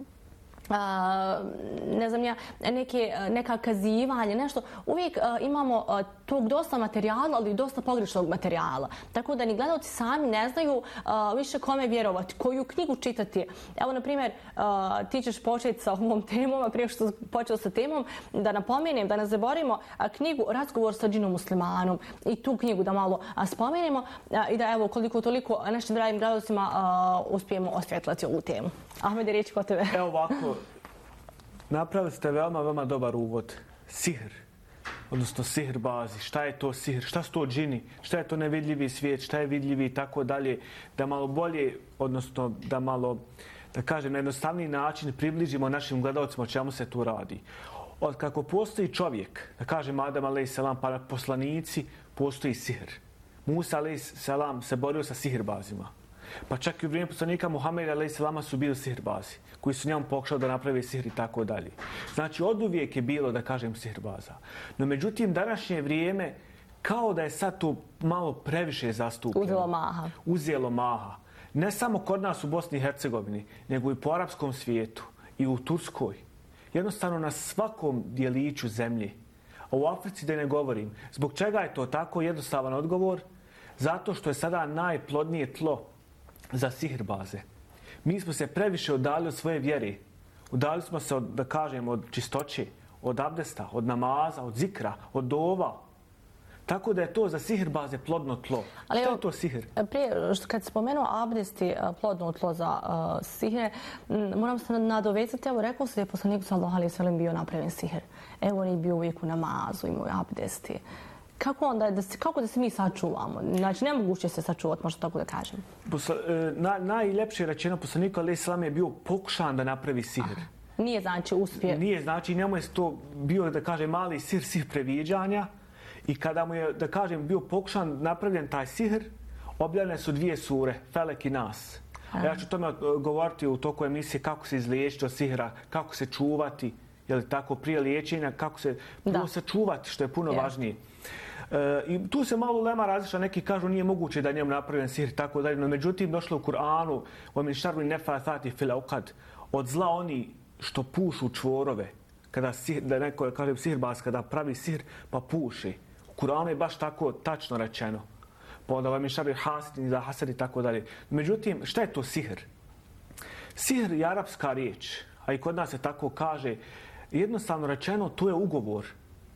neka kazivanje, nešto. Uvijek imamo tog dosta materijala, ali i dosta pogrešnog materijala. Tako da ni gledalci sami ne znaju više kome vjerovati, koju knjigu čitati. Evo, na primjer, ti ćeš početi sa ovom temom, a prije što počeo sa temom, da napomenem, da ne zaboravimo knjigu Razgovor sa džinom muslimanom i tu knjigu da malo spomenemo i da, evo, koliko toliko našim dragim gledalcima uspijemo osvjetlati ovu temu. Ahmede, riječ kod tebe. Evo ovako, napravili ste veoma dobar uvod. Sihr, odnosno sihirbazi. Šta je to sihr? Šta su to džini? Šta je to nevidljivi svijet? Šta je vidljivi i tako dalje? Da malo bolje, odnosno da malo, da kažem, na jednostavniji način približimo našim gledalcima o čemu se tu radi. Od kako postoji čovjek, da kažem Adam a.s. pa poslanici, postoji sihr. Musa a.s. se borio sa sihirbazima. Pa čak i u vrijeme poslanika Muhameda a.s. su bili sihirbazi, koji su njemu pokušali da naprave sihr i tako dalje. Znači, oduvijek je bilo, da kažem, sihirbaza. No, međutim, današnje vrijeme, kao da je sad to malo previše zastupljeno. Uzelo maha. Ne samo kod nas u Bosni i Hercegovini, nego i po arapskom svijetu i u Turskoj. Jednostavno na svakom dijeliću zemlje. A u Africi da ne govorim. Zbog čega je to tako? Jednostavan odgovor. Zato što je sada najplodnije tlo za sihirbaze. Mi smo se previše udali od svoje vjere. Udali smo se, da kažem, od čistoće, od abdesta, od namaza, od zikra, od dova. Tako da je to za sihirbaze plodno tlo. Šta je to sihir? Prije, kad spomenuo abdest i plodno tlo za sihir, moram se nadovezati, evo, rekao se da je poslanik sallallahu alejhi ve sellem bio napravljen sihir. Evo, on je bio uvijek u namazu, imao abdesti. Kako da se mi sačuvamo? Znači, nemoguće se sačuvati, možda tako da kažem. Najljepše rečeno, poslanik a.s. je bio pokušan da napravi sihr. Nije znači uspije. Nije znači, njemu je to bio, da kažem, mali sihr previđanja. I kada mu je, da kažem, bio pokušan napravljen taj sihr, objavljene su 2 sure, Felek i Nas. Ja ću tome govoriti u toku emisije kako se izliječiti od sihra, kako se čuvati, je li tako, prije liječenja, kako se sačuvati, što je puno važnije. I tu se malo lema različita, neki kažu nije moguće da je njemu napravljen sihr i tako dalje, no međutim došlo u Kur'anu وَمِنْ شَرِّ النَّفَّاثَاتِ فِي الْعُقَدِ od zla oni što pušu čvorove, kada da neko kaže sihirbaz, kada pravi sihr pa puši. U Kur'anu je baš tako tačno rečeno. Pa onda وَمِنْ شَرِّ حَاسِدٍ إِذَا حَسَدَ i tako dalje. Međutim, šta je to sihr? Sihr je arapska riječ, a i kod nas se tako kaže. Jednostavno rečeno, to je ugovor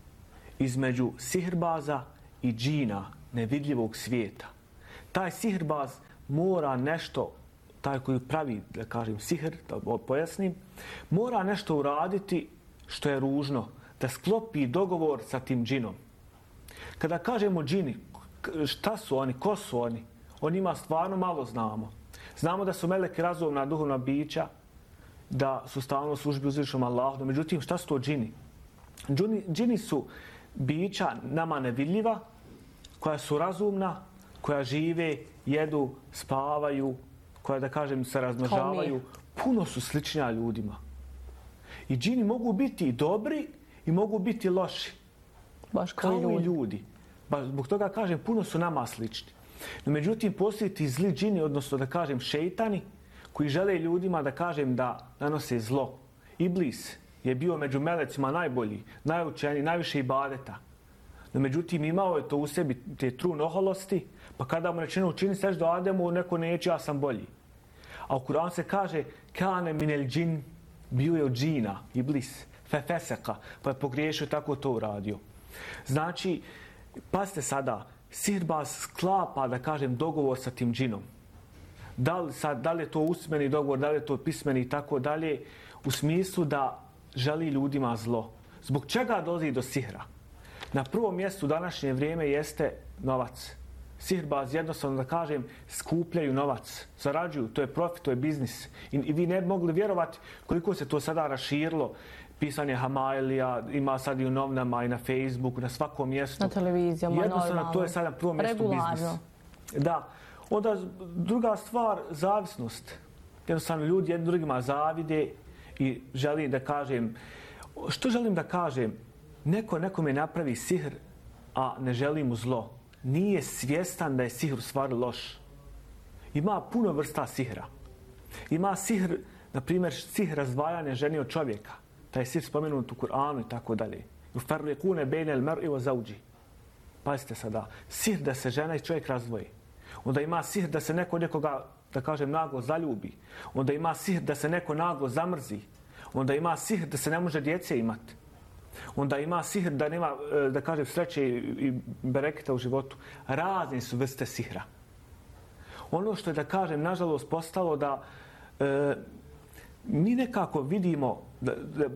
između sihirbaza i džina, nevidljivog svijeta. Taj sihirbaz mora nešto, taj koji pravi, da kažem, sihr, da pojasnim, mora nešto uraditi što je ružno, da sklopi dogovor sa tim džinom. Kada kažemo džini, šta su oni, ko su oni? O njima stvarno malo znamo. Znamo da su meleki razumna duhovna bića, da su stalno u službi uzvišenom Allahu. Međutim, šta su to džini? Džini su bića nama nevidljiva, koja su razumna, koja žive, jedu, spavaju, koja, da kažem, se razmnožavaju. Puno su sličnija ljudima. I džini mogu biti dobri i mogu biti loši. Baš kao i ljudi. Zbog toga kažem, puno su nama slični. No, međutim, postoje ti zli džini, odnosno da kažem šeitani, koji žele ljudima, da kažem, da nanose zlo Iblis je bio među melecima najbolji, najučeniji, najviše ibadeta. No, međutim, imao je to u sebi, te trun oholosti, pa kada mu rečeno učini seždu Ademu, neko neće, ja sam bolji. A u Kur'anu se kaže, kane minel džin, bio je od džina, Iblis, fefeseka, pa je pogriješio, tako to uradio. Znači, pazite sada, sihirbaz sklapa, da kažem, dogovor sa tim džinom. Da li je to usmeni dogovor, da li je to pismeni i tako dalje, u smislu da želi ljudima zlo. Zbog čega dolazi do sihra? Na prvom mjestu u današnje vrijeme jeste novac. Sihirbaz, jednostavno da kažem, skupljaju novac, zarađuju, to je profit, to je biznis. I vi ne bi mogli vjerovati koliko se to sada raširilo. Pisanje Hamailija, ima sad i u novinama i na Facebooku, na svakom mjestu. Na televizijama, jednostavno, to je sad na prvom mjestu biznis. Da. Onda druga stvar, zavisnost. Jednostavno ljudi jednim drugima zavide i želim da kažem, što želim da kažem? Neko nekome napravi sihr, a ne želi mu zlo. Nije svjestan da je sihr u stvari loš. Ima puno vrsta sihra. Ima sihr, na primjer, sihr razdvajanja žene od čovjeka. Taj sihr spomenut u Kur'anu i tako dalje. Yufarriqune bejne al-mar'i wa zawji. Pazite sada, sihr da se žena i čovjek razdvoji. Onda ima sihr da se neko nekoga, da kažem, naglo zaljubi. Onda ima sihr da se neko naglo zamrzi. Onda ima sihr da se ne može djece imati. Onda ima sihr da nema, da kažem, sreće i bereketa u životu. Razne su vrste sihra. Ono što je, da kažem, nažalost postalo da mi nekako vidimo da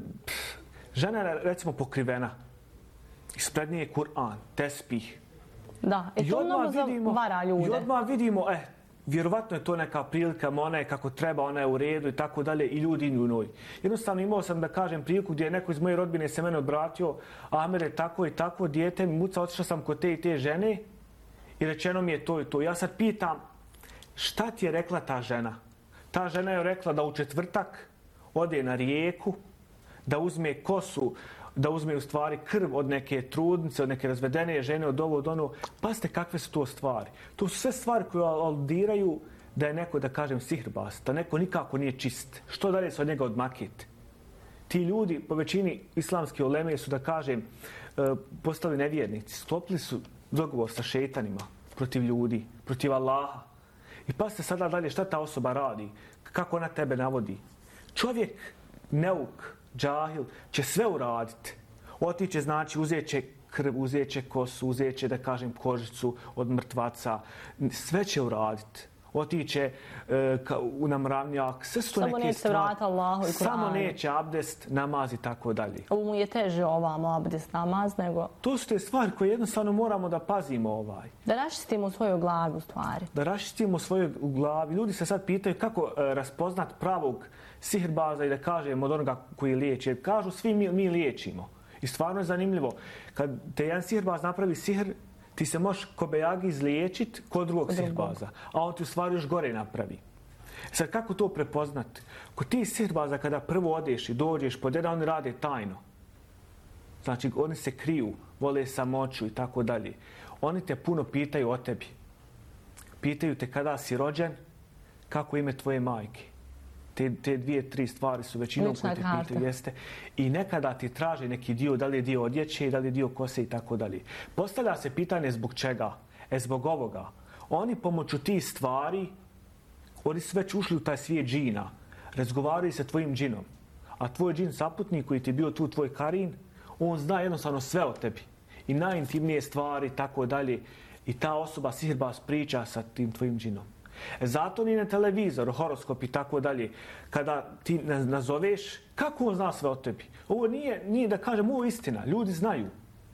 žena je, recimo, pokrivena. Ispred nje je Kur'an, tespih. Da, i to mnogo vara ljude. I odmah vidimo, vjerovatno je to neka prilika, ona je kako treba, ona je u redu i tako dalje i ljudi idu u njoj. Jednostavno imao sam, da kažem, priliku gdje je neko iz moje rodbine se mene obratio, Ahmed je tako i tako, dijete mi muca, otišao sam kod te i te žene i rečeno mi je to i to. Ja sad pitam, šta ti je rekla ta žena? Ta žena je rekla da u četvrtak ode na rijeku, da uzme kosu, da uzme u stvari krv od neke trudnice, od neke razvedene žene, od ovo, od ono. Pazite kakve su to stvari. To su sve stvari koje aludiraju da je neko, da kažem, sihirbaz, da neko nikako nije čist. Što dalje se od njega odmakiti? Ti ljudi, po većini islamske uleme, su, da kažem, postali nevjernici. Sklopili su dogovor sa šeitanima protiv ljudi, protiv Allaha. I pazite sada dalje šta ta osoba radi, kako ona tebe navodi. Čovjek, neuk, džahil, će sve uraditi. Otiće, znači, uzet će krv, uzet će kosu, uzet će, da kažem, kožicu od mrtvaca. Sve će uraditi. Otiće na mravnjak, sve su to neke stvari. Samo neće abdest, namaz i tako dalje. Ovo mu je teže ovamo abdest, namaz, nego... To su te stvari koje jednostavno moramo da pazimo . Da raščistimo svoju glavu, stvari. Da raščistimo svoju glavu. Ljudi se sad pitaju kako raspoznat pravog sihirbaza i da kažem od onoga koji liječi. Kažu svi mi liječimo. I stvarno je zanimljivo. Kad te jedan sihirbaz napravi sihr, ti se možeš ko bejagi izliječiti kod drugog sihirbaza. A on ti u stvari još gore napravi. Sad kako to prepoznati? Kod ti sihirbaza kada prvo odeš i dođeš pod jedan, oni rade tajno. Znači oni se kriju, vole samoću i tako dalje. Oni te puno pitaju o tebi. Pitaju te kada si rođen, kako ime tvoje majke. Te 2-3 stvari su većinom koje te pitaju, jeste. I nekada ti traže neki dio, da li je dio odjeće, da li je dio kose i tako dalje. Postavlja se pitanje zbog čega? Zbog ovoga. Oni pomoću tih stvari, oni su već ušli u taj svijet džina. Razgovaraju sa tvojim džinom. A tvoj džin saputnik koji ti je bio tu, tvoj karin, on zna jednostavno sve o tebi. I najintimnije stvari, tako dalje. I ta osoba, sihirbaz, priča sa tim tvojim džinom. Zato ni na televizor, horoskop i tako dalje, kada ti nazoveš, kako on zna sve o tebi? Ovo nije da kažem, ovo je istina, ljudi znaju.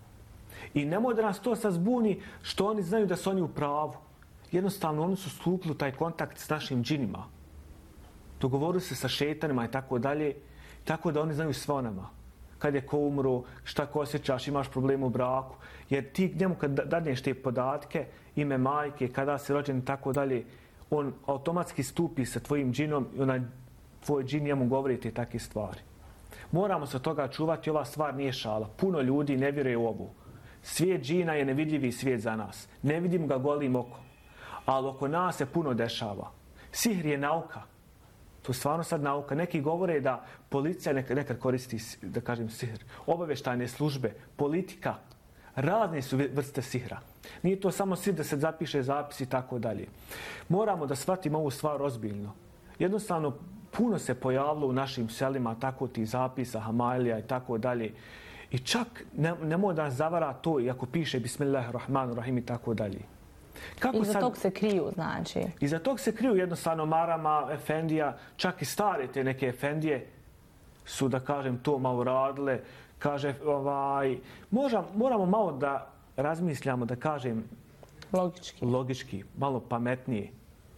I nemoj da nas to sad zbuni što oni znaju da su oni u pravu. Jednostavno, oni su stupili u taj kontakt s našim džinima. Dogovorili se sa šetanima i tako dalje, tako da oni znaju sve o nama. Kad je ko umro, šta ko osjećaš, imaš problem u braku. Jer ti njemu kad dadneš te podatke, ime majke, kada si rođen i tako dalje, on automatski stupi sa tvojim džinom i onaj tvoj džin njemu govori te takve stvari. Moramo se toga čuvati, ova stvar nije šala. Puno ljudi ne vjeruje u ovu. Svijet džina je nevidljivi svijet za nas. Ne vidim ga golim okom. Ali oko nas se puno dešava. Sihr je nauka. To je stvarno sad nauka. Neki govore da policija nekad koristi, da kažem, sihr. Obavještajne službe, politika, razne su vrste sihra. Nije to samo sihr da se zapiše zapis i tako dalje. Moramo da shvatimo ovu stvar ozbiljno. Jednostavno, puno se pojavilo u našim selima tako tih zapisa, hamailija i tako dalje. I čak nemoj da nas zavara to i ako piše Bismillahirrahmanirrahim i tako dalje. Iza tog se kriju, znači? Iza tog se kriju jednostavno marama, efendija, čak i stare te neke efendije su, da kažem, to malo radile. Kaže, moramo malo da razmišljamo, da kažem, logički, malo pametnije.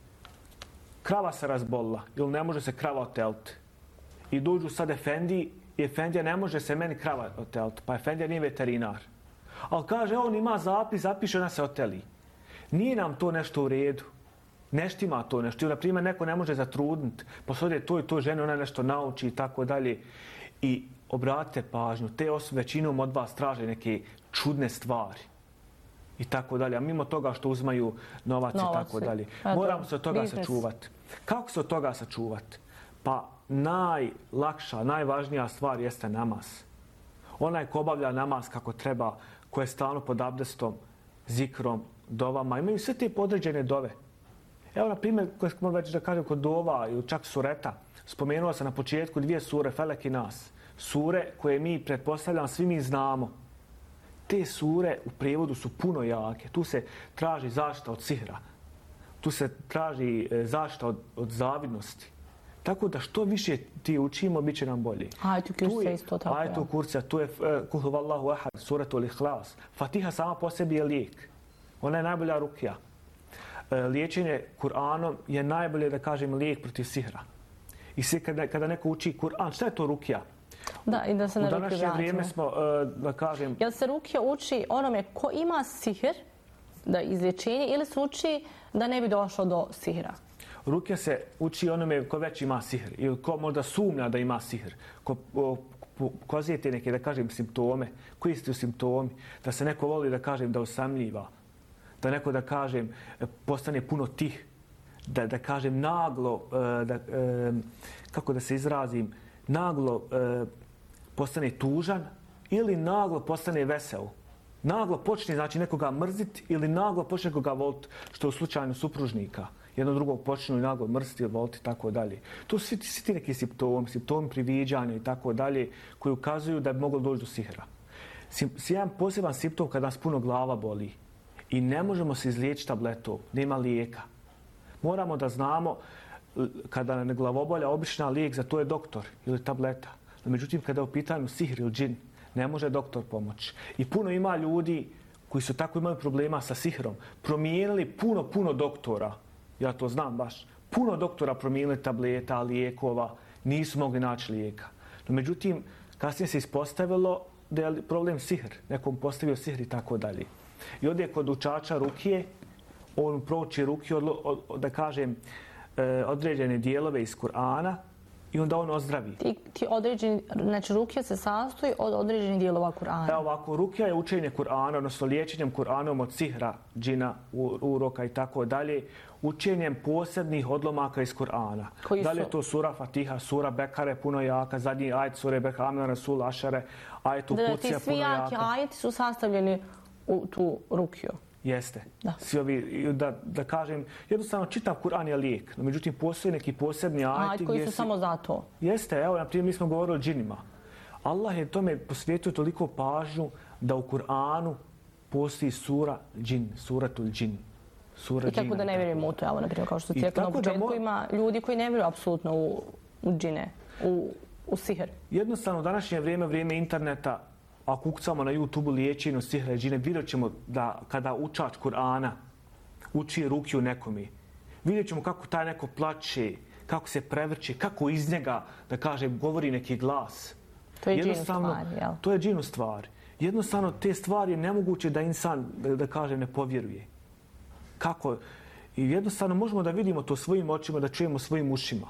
Krava se razbolila ili ne može se krava oteliti. I dođu sad efendiji i efendija ne može se meni krava oteliti, pa efendija nije veterinar. Ali kaže, on ima zapis, zapiše, ona se oteli. Nije nam to nešto u redu. Nešto ima to nešto. Ili, na primjer, neko ne može zatrudniti, pa sad je to žene, ona nešto nauči i tako dalje. I obratite pažnju, te osobe većinom od vas traže neke čudne stvari. I tako dalje. A mimo toga što uzmaju novac i tako dalje. Moramo se od toga sačuvati. Kako se od toga sačuvati? Pa najlakša, najvažnija stvar jeste namaz. Onaj ko obavlja namaz kako treba, ko je stalno pod abdestom, zikrom, dovama, imaju sve te podređene dove. Evo, na primjer, koje smo već da kažem kod dova ili čak sureta, spomenula se na početku 2 sure, Felek i Nas. Sure koje mi, pretpostavljam, svi mi znamo. Te sure u prijevodu su puno jake. Tu se traži zaštita od sihra. Tu se traži zaštita od zavidnosti. Tako da što više ti učimo, bit će nam bolje. Ajetu kurcija isto tako. Ajetu kurcija, tu je Kul huvallahu ahad, suratul ihlas. Fatiha sama po sebi je lijek. Ona je najbolja rukija. Liječenje Kur'anom je najbolje, da kažem, lijek protiv sihra. I svi kada neko uči Kur'an, šta je to rukija? Da, i da se na rukiju vratimo. U današnje vrijeme smo, da kažem... Jel se rukija uči onome ko ima sihr, da izlječenje, ili se uči da ne bi došlo do sihra? Rukija se uči onome ko već ima sihr ili ko možda sumnja da ima sihr. Ko pokazujete neke, da kažem, simptome. Koji su simptomi? Da se neko voli, da kažem, da osamljiva. Da neko, da kažem, postane puno tih. Da kažem, naglo, kako da se izrazim, naglo postane tužan ili naglo postane vesel. Naglo počne, znači, nekoga mrziti ili naglo počne nekoga voliti, što je u slučaju supružnika. Jedno drugog počnu i naglo mrziti ili voliti i tako dalje. To su svi ti neki simptomi priviđanja i tako dalje, koji ukazuju da bi moglo doći do sihra. Jedan poseban simptom kada nas puno glava boli i ne možemo se izliječiti tabletom, nema lijeka. Moramo da znamo kada nam glavobolja, obična lijek za to je doktor ili tableta. Međutim, kada je u pitanju sihr ili džin, ne može doktor pomoći. I puno ima ljudi koji su tako imali problema sa sihrom, promijenili puno doktora. Ja to znam baš. Puno doktora promijenili tableta, lijekova, nisu mogli naći lijeka. No, međutim, kasnije se ispostavilo da je problem sihr. Nekom postavio sihr i tako dalje. I ovdje kod učača rukije, on prouči rukiju, da kažem, određene dijelove iz Kur'ana i onda on ozdravi. Ti određeni, znači rukija se sastoji od određenih dijelova Kur'ana. Evo ovako, rukija je učenje Kur'ana, odnosno liječenjem Kur'anom od sihra, džina, uroka i tako dalje, učenjem posebnih odlomaka iz Kur'ana. Da li je to sura Fatiha, sura Bekare, puno jaka, zadnji ajet sure Bekare, Amna Rasul, Ašare, ajet Kurcija, puno jaka. Ti svi jaki ajeti su sastavljeni u tu rukiju. Jeste. Svi ovi, da kažem, jednostavno čitav Kur'an je lijek. No, međutim, postoje neki posebni ajeti koji su samo za to. Jeste, evo, na primjer, mi smo govorili o džinima. Allah je tome posvijetio toliko pažnju da u Kur'anu postoji sura džin, suratul džin. I tako da ne vjerujemo u to, evo, na primjer, kao što cijekno na početku ima ljudi koji ne vjeruju apsolutno u džine, u sihr. Jednostavno, u današnje vrijeme interneta, ako ukucamo na YouTube liječenju sihra i džine, vidjet ćemo da kada učač Kur'ana uči rukiju nekome, vidjet ćemo kako taj neko plače, kako se prevrće, kako iz njega, da kažem, govori neki glas. To je džinu stvar, jel? To je džinu stvar. Jednostavno, te stvari je nemoguće da insan, da kažem, ne povjeruje. Kako? I jednostavno možemo da vidimo to svojim očima, da čujemo svojim ušima.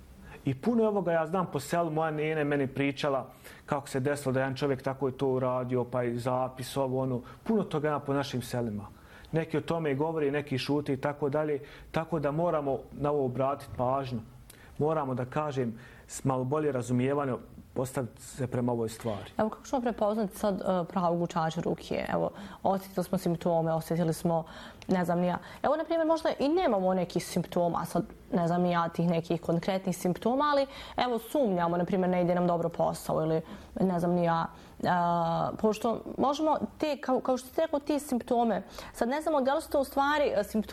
I puno ovoga ja znam po selu, moja nene meni pričala kako se desilo da jedan čovjek tako je to uradio, pa i zapis, ovo, ono. Puno toga ima po našim selima. Neki o tome govori, neki šute i tako dalje. Tako da moramo na ovo obratiti pažnju. moramo da kažem s malo bolje razumijevanja postaviti se prema ovoj stvari. Evo kako ćemo prepoznati sad pravog učača rukije? Evo, osjetili smo simptome, osjetili smo, ne znam ni ja. Evo, na primjer, možda i nemamo nekih simptoma, sad ne znam ni ja tih nekih konkretnih simptoma, ali evo sumnjamo, na primjer, ne ide nam dobro posao ili ne znam ni ja. Pošto možemo te, kao što ste rekao, ti simptome, sad ne znamo da li su to u stvari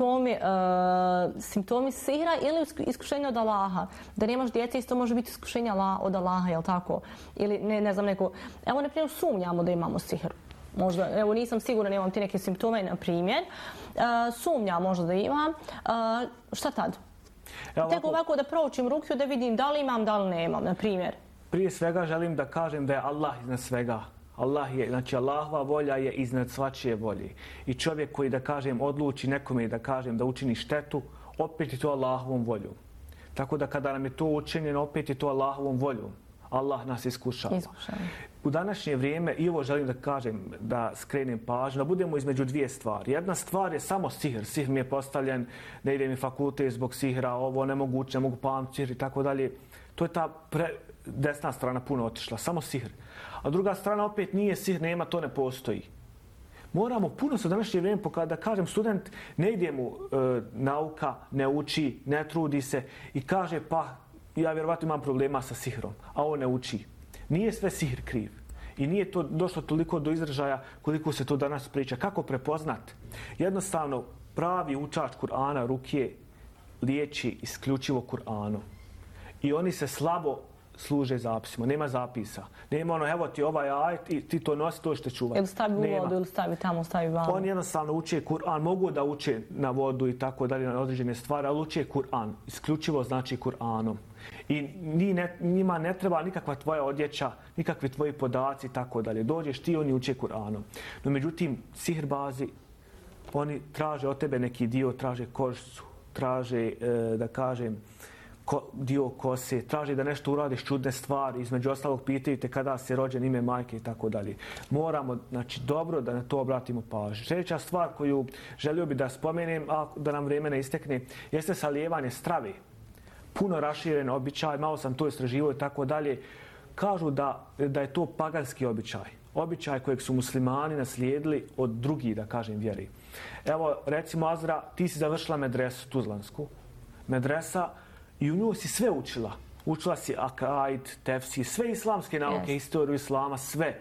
simptomi sihra ili iskušenja od Allaha. Da nemaš djece, isto može biti iskušenja od Allaha, jel tako? Ili ne znam neko... Evo, na primjer, sumnjamo da imamo sihr. Možda, evo, nisam sigurna, nemam ti neke simptome, na primjer. Sumnjam možda da imam. Šta tad? Tek ovako da proučim rukiju, da vidim da li imam, da li nemam, na primjer. Prije svega želim da kažem da je Allah iznad svega. Znači Allahova volja je iznad svačije volje. I čovjek koji, da kažem, odluči nekome, da kažem, da učini štetu, opet je to Allahovom voljom. Tako da kada nam je to učinjeno, opet je to Allahovom voljom. Allah nas iskušava. U današnje vrijeme, i ovo želim da kažem, da skrenem pažnju, da budemo između dvije stvari. Jedna stvar je samo sihr. Sihr mi je postavljen, ne ide mi fakultet zbog sihra, ovo nemoguće, ne mogu pamtiti sihr i tako dalje. To je ta desna strana puno otišla, samo sihr. A druga strana opet nije sihr, nema, to ne postoji. Moramo puno se u današnje vrijeme, da kažem, student ne ide mu nauka, ne uči, ne trudi se i kaže pa ja vjerovatno imam problema sa sihrom, a on ne uči. Nije sve sihr kriv. I nije to došlo toliko do izražaja koliko se to danas priča. Kako prepoznat? Jednostavno, pravi učač Kur'ana rukije liječi isključivo Kur'anom. I oni se slabo služe zapisima. Nema zapisa. Nema ono, evo ti ovaj ajet i ti to nosi, to što čuvati. Ili stavi u vodu, ili stavi tamo, stavi vamo. Oni jednostavno uče Kur'an. Mogu da uče na vodu i tako dalje, na određene stvari, ali uče Kur'an. Isključivo znači Kur'anom. I njima ne treba nikakva tvoja odjeća, nikakvi tvoji podaci i tako dalje. Dođeš ti, oni uče Kur'anom. No međutim, sihrbazi, oni traže od tebe neki dio, traže kožicu, traže, da kažem, dio kose, traži da nešto uradiš čudne stvari, između ostalog pitaju te kada si rođen, ime majke i tako dalje. Moramo, znači, dobro da na to obratimo pažnju. Sljedeća stvar koju želio bi da spomenem, a da nam vrijeme ne istekne, jeste salijevanje strave. Puno raširen običaj, malo sam to istraživao i tako dalje. Kažu da je to paganski običaj. Običaj kojeg su muslimani naslijedili od drugih, da kažem, vjeri. Evo, recimo, Azra, ti si završila medresu tuzlansku. Medresa, i u nju si sve učila. Učila si akaid, tefsir, sve islamske nauke, historiju islama, sve.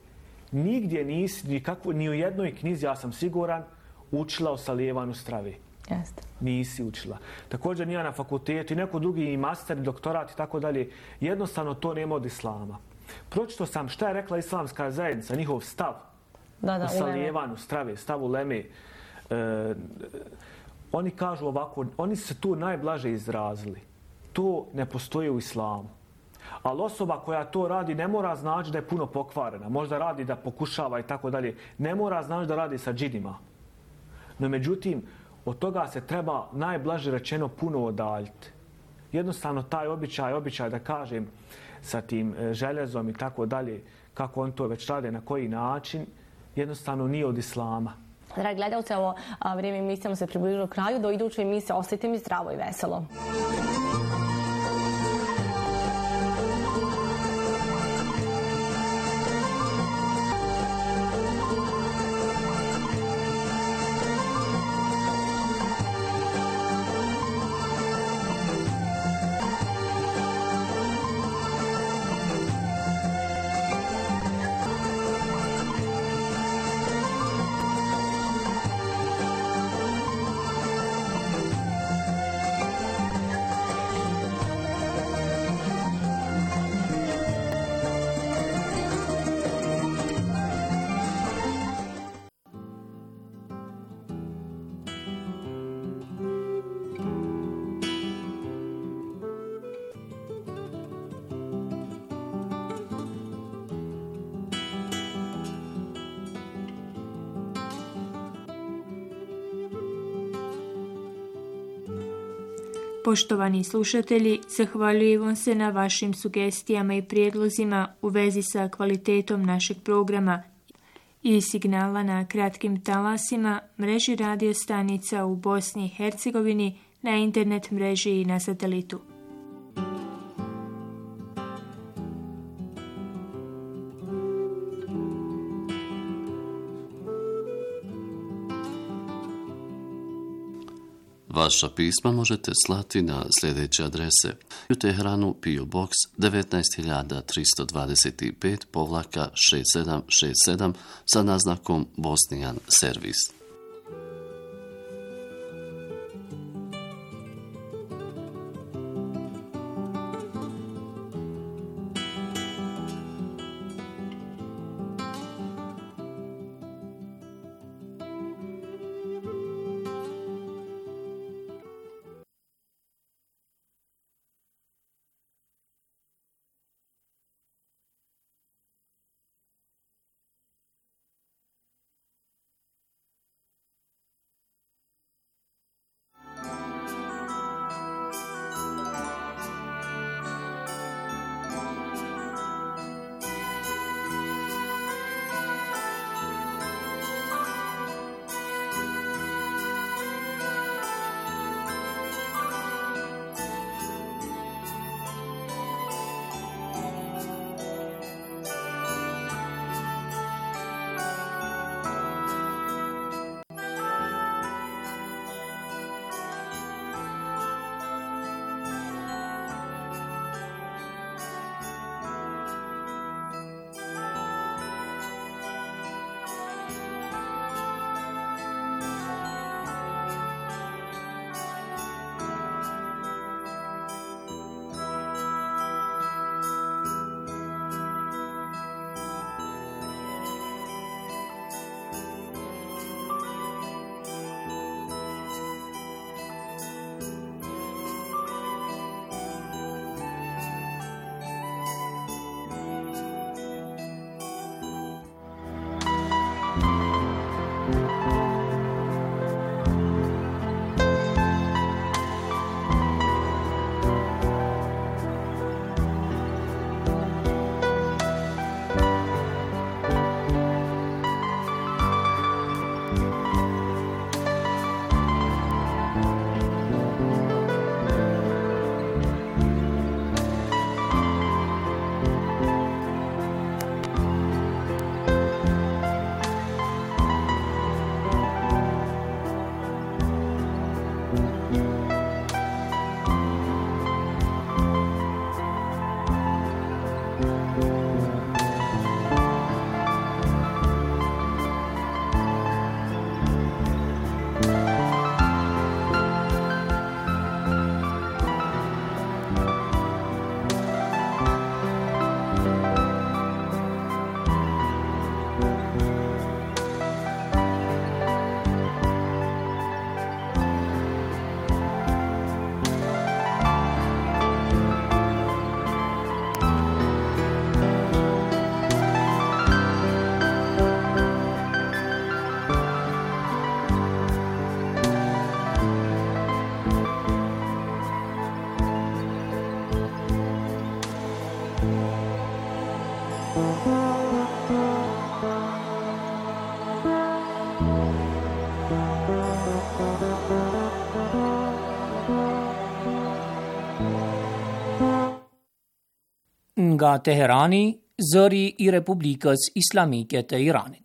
Nigdje nisi, ni u jednoj knjizi, ja sam siguran, učila o salijevanju strave. Nisi učila. Također nije na fakultetu i neko drugi i master, doktorat i tako dalje. Jednostavno to nema od islama. Pročito sam šta je rekla islamska zajednica, njihov stav o salijevanju strave, stav uleme. Oni kažu ovako, oni su se tu najblaže izrazili. To ne postoji u islamu. Ali osoba koja to radi ne mora znači da je puno pokvarena. Možda radi da pokušava i tako dalje. Ne mora znači da radi sa džinima. No međutim, od toga se treba najblaže rečeno puno odaljiti. Jednostavno taj običaj da kažem sa tim željezom i tako dalje, kako on to već rade, na koji način, jednostavno nije od islama. Dragi gledalci, ovo vrijeme emisijama se približilo kraju. Do iduće emisije ostajte mi zdravo i veselo. Poštovani slušatelji, zahvaljujemo se na vašim sugestijama i prijedlozima u vezi sa kvalitetom našeg programa i signala na kratkim talasima, mreži radio stanica u Bosni i Hercegovini, na internet mreži i na satelitu. Vaša pisma možete slati na sljedeće adrese: u Teheranu PO Box 19325-6767 sa naznakom Bosnian Servis. Nga Teherani, zëri I Republikës Islamike të Iranit.